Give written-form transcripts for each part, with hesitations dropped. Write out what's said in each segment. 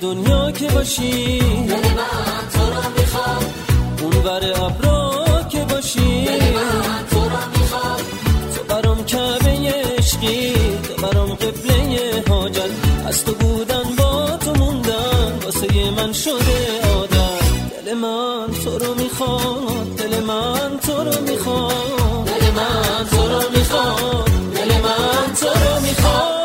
دنیا که باشی، دل من تو رو میخواد. اونور ابرا که باشی، دل من تو رو میخواد. تو برام کعبه عشقی، تو برام قبله حاجت. از تو بودن با تو موندن واسه من شده عادت. دل من تو رو میخواد، دل من تو رو میخواد، دل من تو رو میخواد، دل من تو رو میخواد.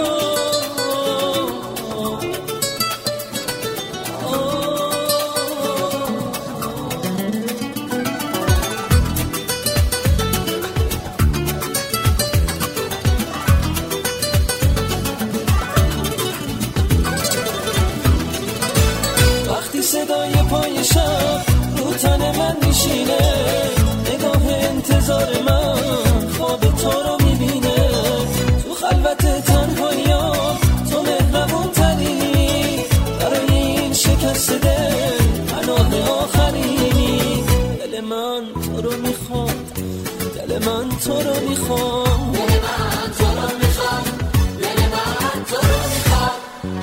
صدای پای شب رو تن من میشینه، نگاه انتظار من خواب تو رو میبینه. تو خلوت تنهایی‌ها تو مهربون تری، برای این شکست دل پناه آخرینی. دل من تو رو میخواد، دل من تو رو میخواد، دل من تو رو میخواد، دل من تو رو میخواد.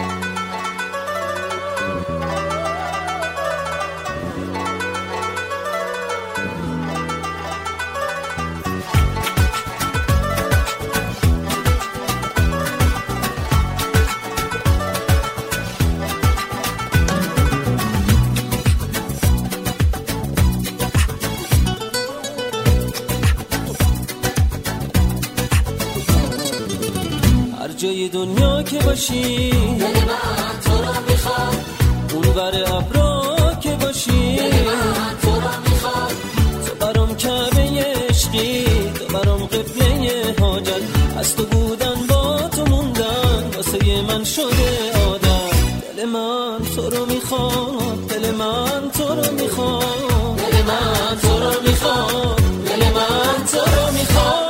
هر جای دنیا که باشی، دل من تو رو میخواد. اونور ابرا که باشی، دل من تو رو میخواد. تو برام کعبه عشقی، تو برام قبله حاجت. از تو بودن با تو موندن واسه من شده عادت. دل من تو رو میخواد، دل من تو رو میخواد، دل من تو رو میخواد، دل من تو رو میخواد.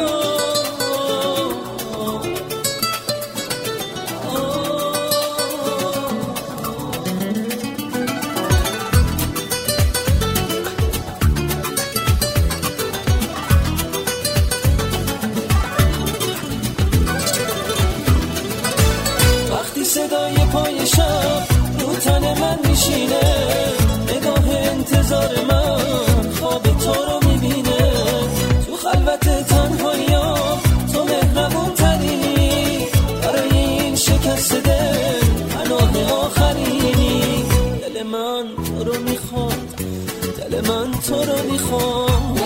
صدای پای شب رو تن من میشینه، نگاه انتظار من خواب تو رو میبینه. تو خلوت تنهایی‌ها تو مهربون تری، برای این شکست دل پناه آخرینی. دل من تو رو میخواد، دل من تو رو میخواد،